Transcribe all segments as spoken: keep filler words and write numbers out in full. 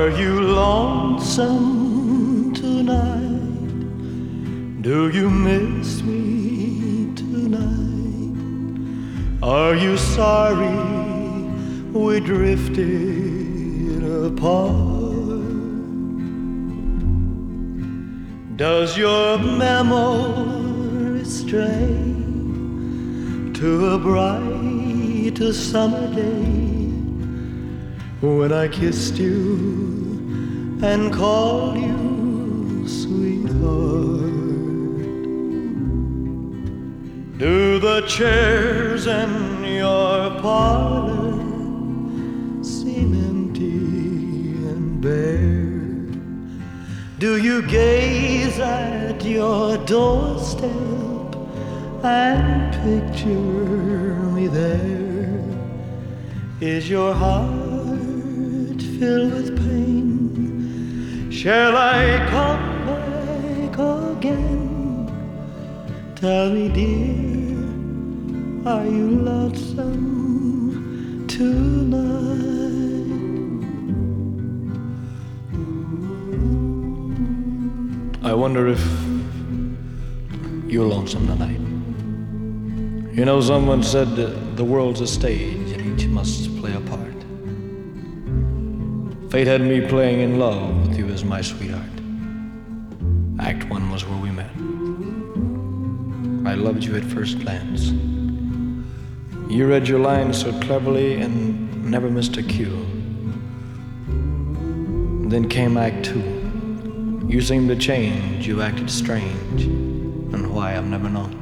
Are you lonesome tonight? Do you miss me tonight? Are you sorry we drifted apart? Does your memory stray to a bright summer day when I kissed you and called you sweetheart? Do the chairs in your parlor seem empty and bare? Do you gaze at your doorstep and picture me there? Is your heart filled with pain? Shall I come back again? Tell me, dear, are you lonesome tonight? I wonder if you're lonesome tonight. You know, someone said the world's a stage and each must play a part. Fate had me playing in love with you as my sweetheart. Act one was where we met. I loved you at first glance. You read your lines so cleverly and never missed a cue. Then came Act two. You seemed to change, you acted strange, and why I've never known.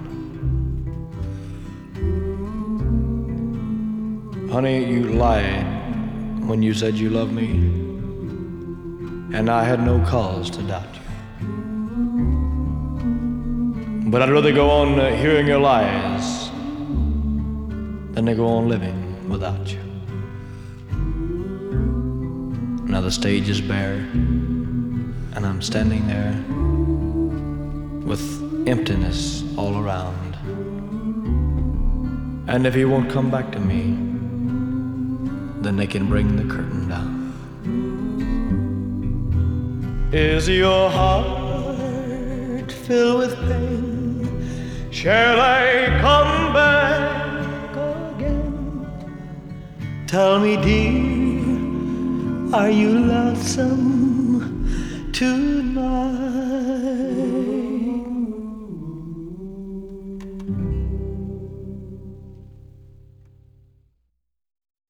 Honey, you lied when you said you loved me, and I had no cause to doubt you. But I'd rather go on uh, hearing your lies than to go on living without you. Now the stage is bare, and I'm standing there with emptiness all around. And if he won't come back to me, then they can bring the curtain down. Is your heart filled with pain? Shall I come back again? Tell me, dear, are you lonesome tonight?